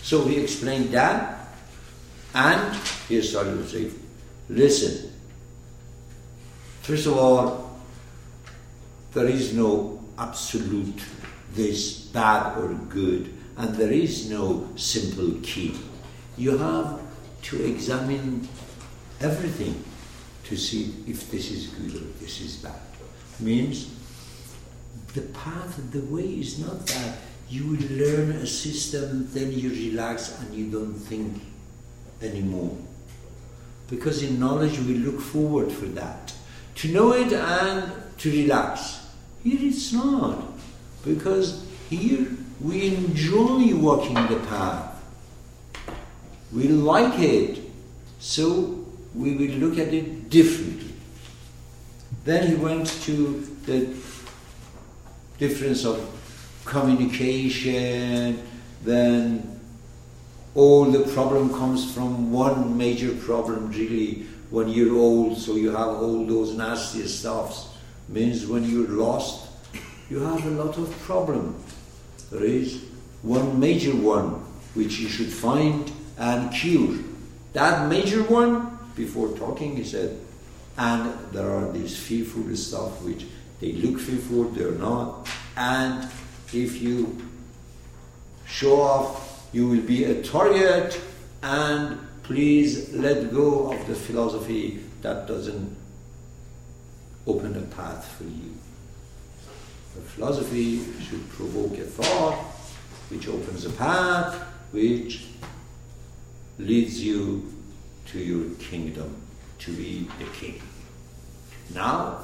So he explained that, and he started to say, listen, first of all, there is no absolute this bad or good, and there is no simple key. You have to examine everything to see if this is good or this is bad. Means the path, the way is not that you will learn a system, then you relax and you don't think anymore. Because in knowledge we look forward for that. To know it and to relax. Here it's not. Because here we enjoy walking the path. We like it. So we will look at it differently. Then he went to the difference of communication, then all the problem comes from one major problem really when you're old, so you have all those nasty stuffs. Means when you're lost, you have a lot of problem. There is one major one which you should find and cure. That major one, before talking, he said, and there are these fearful stuff which they look fearful, they're not. And if you show off, you will be a target, and please let go of the philosophy that doesn't open a path for you. The philosophy should provoke a thought which opens a path, which leads you to your kingdom, to be the king. Now,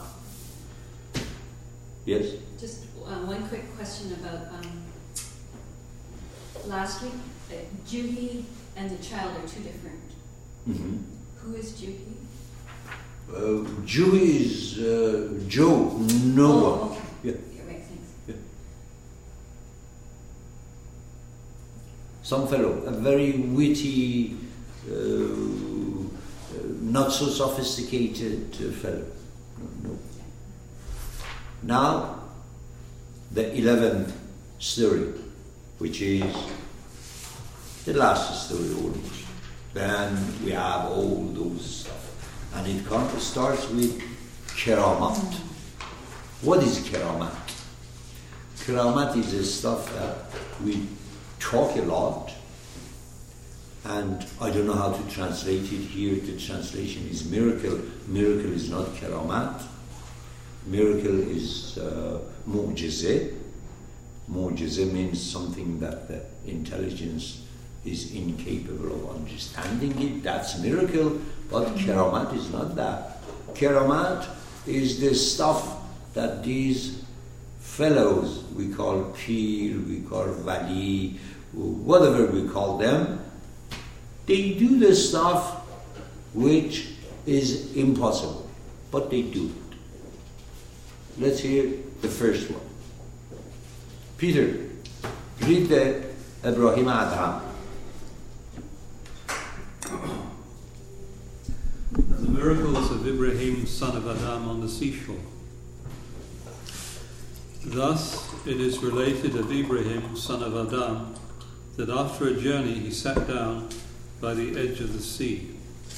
yes? Just one quick question about last week. Juhi and the child are two different. Mm-hmm. Who is Juhi? Juhi is Joe, Noah. Oh, okay. Yeah. Right, thanks. Yeah. Some fellow, a very witty, not so sophisticated fellow. No. Now, the 11th story, which is the last story almost. Then we have all those stuff. And it starts with Keramat. What is Keramat? Keramat is the stuff that we talk a lot, and I don't know how to translate it here. The translation is miracle. Miracle is not Keramat. Miracle is mu'jize. Mu'jize means something that the intelligence is incapable of understanding it. That's miracle, but Keramat is not that. Keramat is the stuff that these fellows, we call Pir, we call Wali, whatever we call them, they do the stuff which is impossible, but they do it. Let's hear the first one. Peter, read the Ibrahim Adham. The miracles of Ibrahim, son of Adam, on the seashore. Thus it is related of Ibrahim, son of Adam, that after a journey he sat down by the edge of the sea.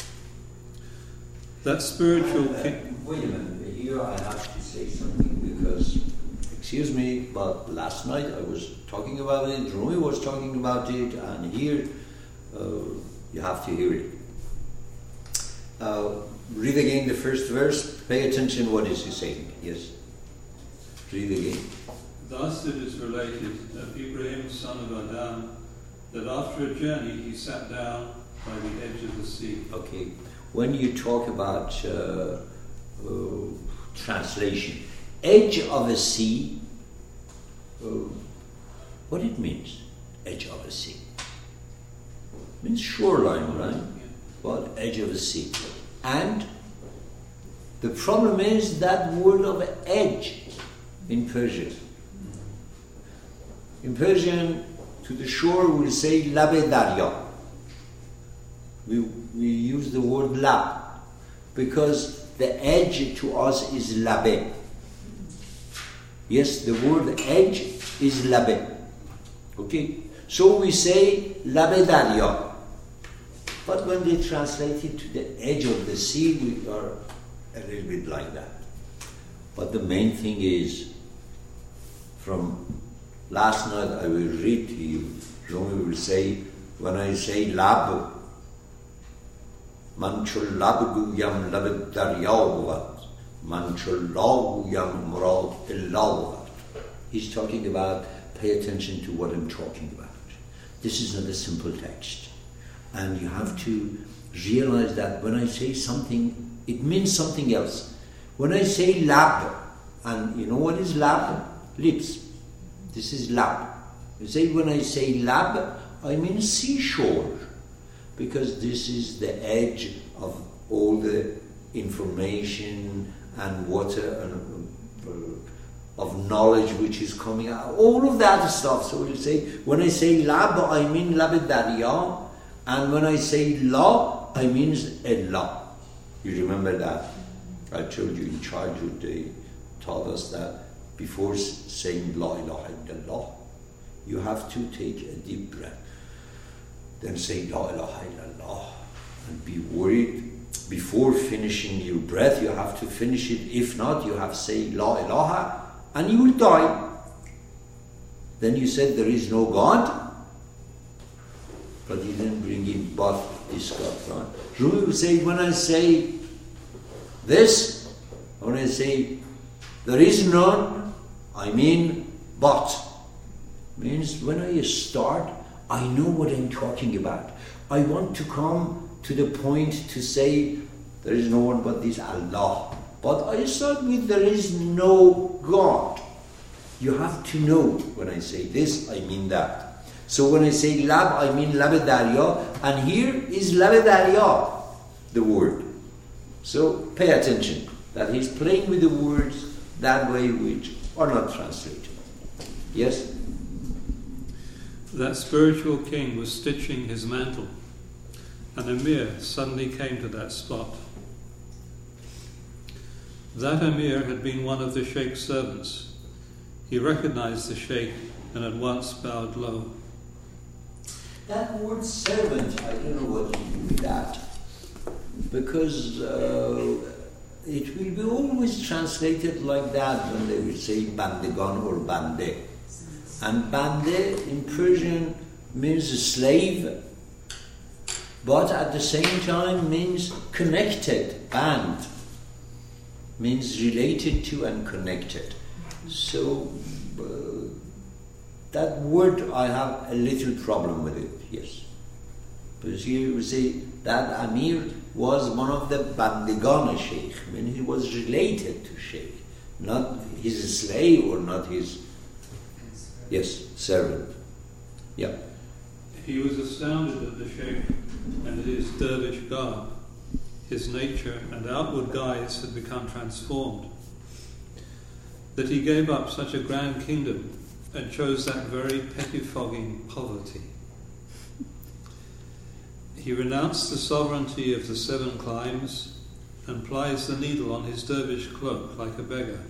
That spiritual wait a minute, here I have to say something because, excuse me, but last night I was talking about it, Rumi was talking about it, and here you have to hear it. Read again the first verse. Pay attention what is he saying. Yes. Read again. Thus it is related of Ibrahim, son of Adam, that after a journey he sat down by the edge of the sea. Okay. When you talk about translation, edge of a sea, what it means? Edge of a sea. It means shoreline, right? But edge of a sea. And the problem is that word of edge in Persian. In Persian, to the shore we'll say labe darya. We use the word lab because the edge to us is labe. Yes, the word edge is labe. Okay? So we say Labe Darya. But when they translate it to the edge of the sea, we are a little bit like that. But the main thing is, from last night I will read to you, Rumi will say, when I say Lab, Man chul lab guyam Labe Darya bovat, Man chul la guyam murad illa bovat. He's talking about, pay attention to what I'm talking about. This is not a simple text. And you have to realize that when I say something, it means something else. When I say lab, and you know what is lab? Lips. This is lab. You say, when I say lab, I mean seashore. Because this is the edge of all the information and water and of knowledge which is coming out, all of that stuff. So you say, when I say lab, I mean Labe Darya, and when I say la, I mean Allah. You remember that? I told you in childhood they taught us that before saying La ilaha illallah, you have to take a deep breath. Then say La ilaha illallah and be worried. Before finishing your breath, you have to finish it. If not, you have to say La ilaha and you will die. Then you said there is no God, but you didn't bring in but is God. Right? Rumi will say, when I say this, when I say there is none, I mean but. Means when I start, I know what I'm talking about. I want to come to the point to say there is no one but this Allah. But I start with there is no God. You have to know when I say this, I mean that. So when I say lab, I mean Labe Darya, and here is Labe Darya, the word. So pay attention that he's playing with the words that way which are not translated. Yes? That spiritual king was stitching his mantle. An emir suddenly came to that spot. That emir had been one of the sheikh's servants. He recognized the sheikh and at once bowed low. That word servant, I don't know what to do with that. Because it will be always translated like that when they will say bandegan or bande. And bande in Persian means a slave, but at the same time means connected. Band means related to and connected. So that word I have a little problem with it, yes. Because here we say that Amir was one of the Bandegan Sheikh, I mean he was related to Sheikh, not his slave or not his, yes, servant. Yeah. He was astounded at the Sheikh and his dervish garb. His nature and outward guise had become transformed. That he gave up such a grand kingdom and chose that very pettifogging poverty. He renounced the sovereignty of the 7 climes and plies the needle on his dervish cloak like a beggar.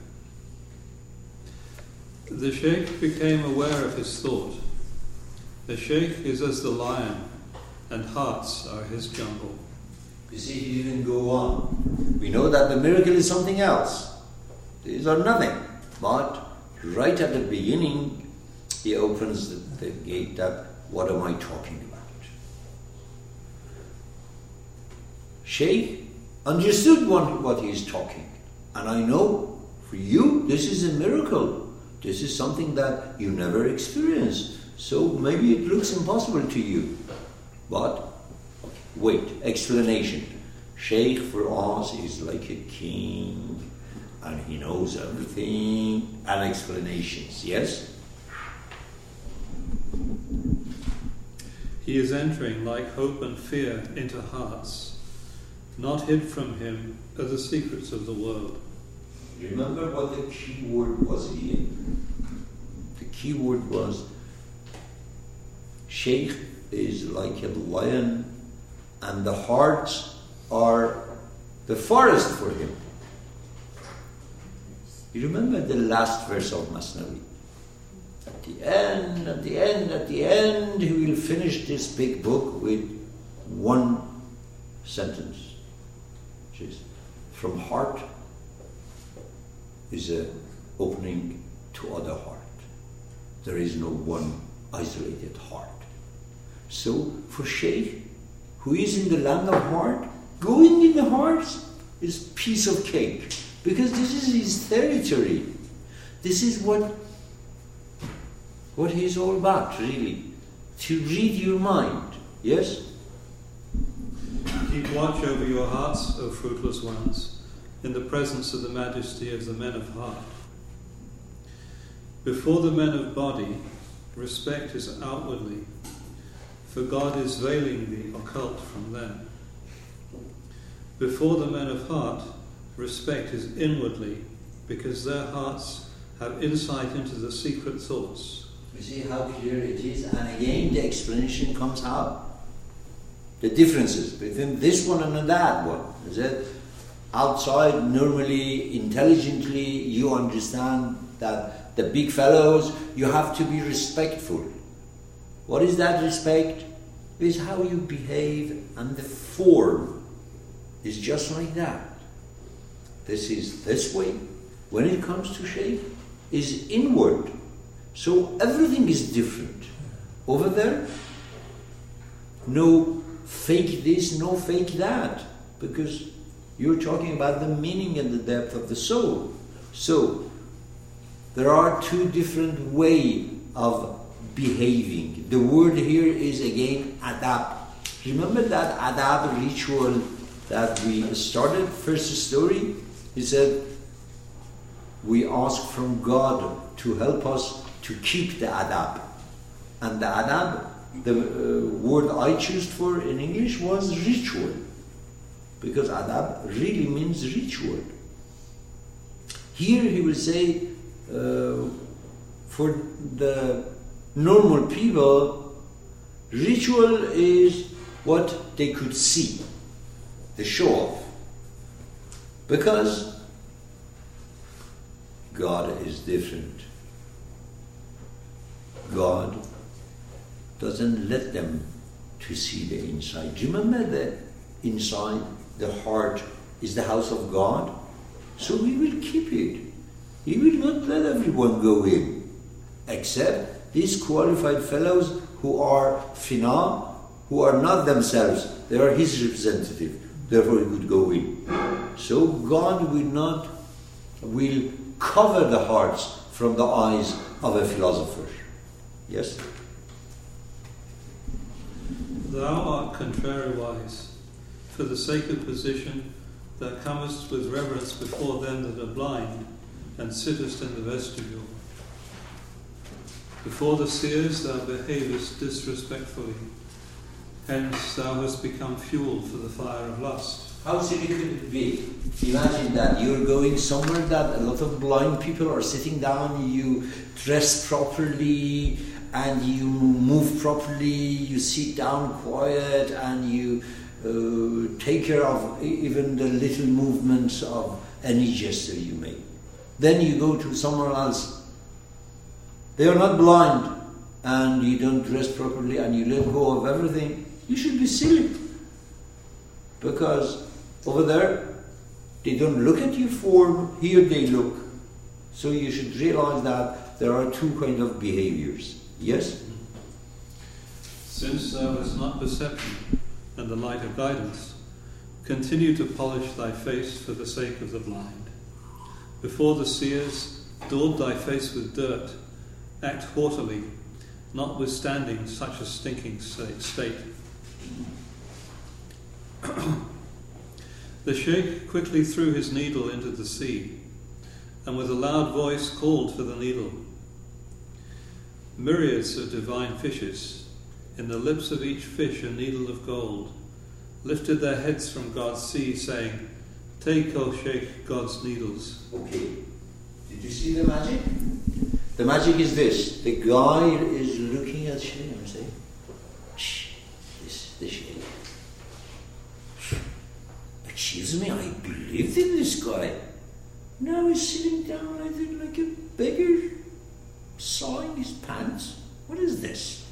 The Sheikh became aware of his thought. The Sheikh is as the lion, and hearts are his jungle. You see, he didn't go on. We know that the miracle is something else. These are nothing. But right at the beginning, he opens the gate that, what am I talking about? Sheikh understood what he is talking. And I know, for you, this is a miracle. This is something that you never experienced. So maybe it looks impossible to you. But, wait, explanation. Sheikh for us is like a king, and he knows everything, and explanations, yes? He is entering like hope and fear into hearts. Not hid from him are the secrets of the world. Remember what the key word was here? The key word was Sheikh is like a lion and the hearts are the forest for him. You remember the last verse of Masnavi? At the end, he will finish this big book with one sentence, which is, from heart is an opening to other heart. There is no one isolated heart. So for Sheikh, who is in the land of heart, going in the hearts is piece of cake, because this is his territory. This is what he's all about, really. To read your mind. Yes? Keep watch over your hearts, O fruitless ones, in the presence of the majesty of the men of heart. Before the men of body, respect is outwardly, for God is veiling the occult from them. Before the men of heart, respect is inwardly, because their hearts have insight into the secret thoughts. You see how clear it is? And again the explanation comes out. The differences between this one and that one. Is that outside, normally, intelligently, you understand that the big fellows, you have to be respectful. What is that respect? It's how you behave, and the form is just like that. This is this way. When it comes to shape, is inward. So everything is different. Over there, no fake this, no fake that, because you're talking about the meaning and the depth of the soul. So there are two different ways of behaving. The word here is again adab. Remember that adab ritual that we started, first story? He said, we ask from God to help us to keep the adab. And the adab, the word I chose for in English was ritual. Because adab really means ritual. Here he will say, for the normal people, ritual is what they could see, the show off. Because God is different. God doesn't let them to see the inside. Do you remember that inside, the heart is the house of God? So He will keep it. He will not let everyone go in, except these qualified fellows who are fina, who are not themselves. They are His representative. Therefore He would go in. So God will cover the hearts from the eyes of a philosopher. Yes? Thou art contrariwise, for the sake of position, thou comest with reverence before them that are blind, and sittest in the vestibule. Before the seers thou behavest disrespectfully, hence thou hast become fuel for the fire of lust. How silly could it be? Imagine that you're going somewhere that a lot of blind people are sitting down, you dress properly, and you move properly, you sit down quiet, and you take care of even the little movements of any gesture you make. Then you go to somewhere else. They are not blind, and you don't dress properly, and you let go of everything. You should be silly. Because over there, they don't look at your form, here they look. So you should realize that there are two kinds of behaviors. Yes? Since thou hast not perception and the light of guidance, continue to polish thy face for the sake of the blind. Before the seers, daub thy face with dirt, act haughtily, notwithstanding such a stinking state. The Sheikh quickly threw his needle into the sea, and with a loud voice called for the needle. Myriads of divine fishes, in the lips of each fish a needle of gold, lifted their heads from God's sea, saying, Take, O Sheikh, God's needles. Okay. Did you see the magic? The magic is this. The guide is looking at Sheikh and saying, Shh, this is the Sheikh. Excuse me, I believed in this guy. Now he's sitting down, I think, like a beggar. sawing his pants? What is this?